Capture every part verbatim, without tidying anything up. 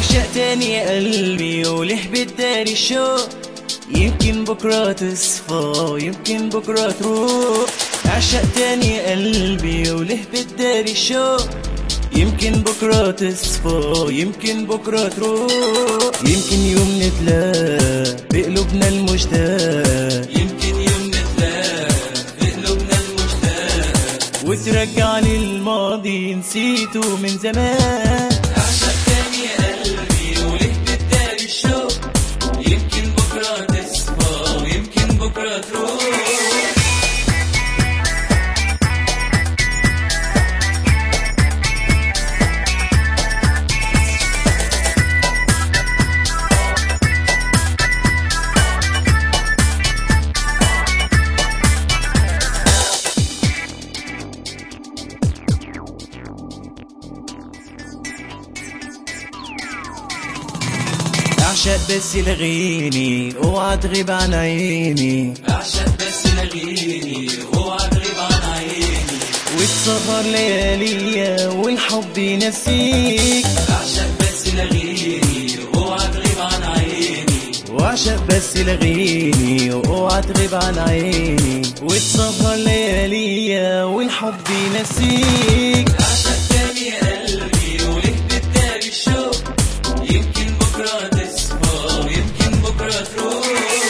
اعشق تاني يا قلبي وله بتداري الشوق، يمكن بكرة تصفى يمكن بكرة تروح. اعشق تاني يا قلبي وله بتداري الشوق، يمكن بكرة تصفى يمكن بكرة تروح. يمكن يوم نتلاقى بقلوبنا المشتاق، يمكن يوم نتلاقى بقلوبنا المشتاق، وترجعني الماضي نسيته من زمان. اعشق تاني يا قلبي وليه بتداري الشوق، يمكن بكرة تصفى ويمكن بكرة تروح. اعشق بس لغيني اوعى تغيب عن عيني، اعشق بس لغيني اوعى تغيب عن عيني، وتسهر لياليا والحب ينسيك. اعشق بس لغيني اوعى تغيب عن عيني، واعشق بس لغيني اوعى تغيب عن عيني، وتسهر لياليا والحب ينسيك. اعشق تاني يا قلبي وليه بتداري الشوق، يمكن بكرة تصفى ويمكن بكرة تروح.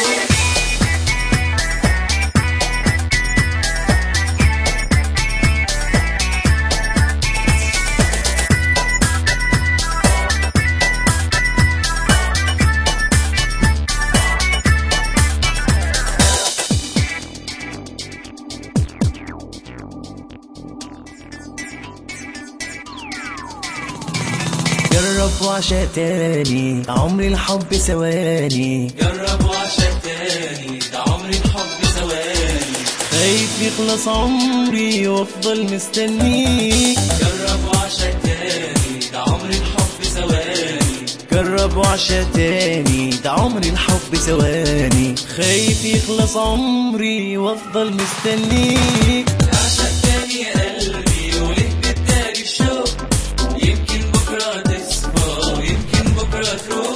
جرب وعشق تاني ده عمري الحب ثواني، جرب وعشق تاني ده عمري الحب ثواني، خايف يخلص عمري وافضل مستنيك. جرب وعشق تاني ده عمري الحب ثواني، جرب وعشق تاني ده عمري الحب ثواني، خايف يخلص عمري وافضل مستنيك. اعشق تاني يا قلبي وليه بتداري الشوق، يمكن بكرة تصفى ويمكن بكرة تروح.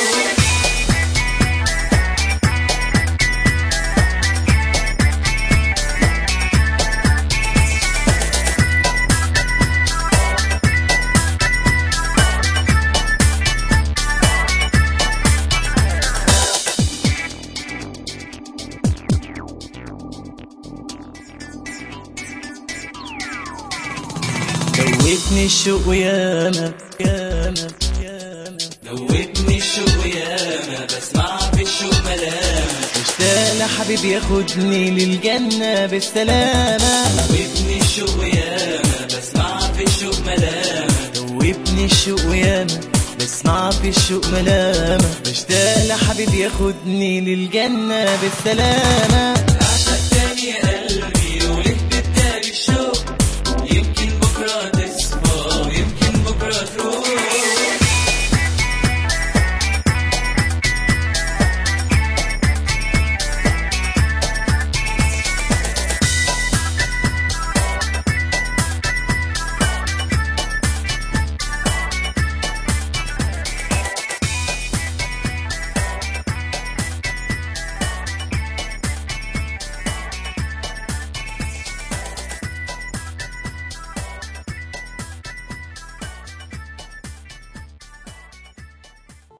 دوتني الشوق وياما ياما ياما، دوتني الشوق وياما، بسمع في الشوق ملامة، مشتاق لحبيب ياخدني للجنة بالسلامة. دوتني الشوق وياما، بسمع في الشوق ملامة، دوتني الشوق وياما، بسمع في الشوق ملامة، مشتاق لحبيب ياخدني للجنة بالسلامة.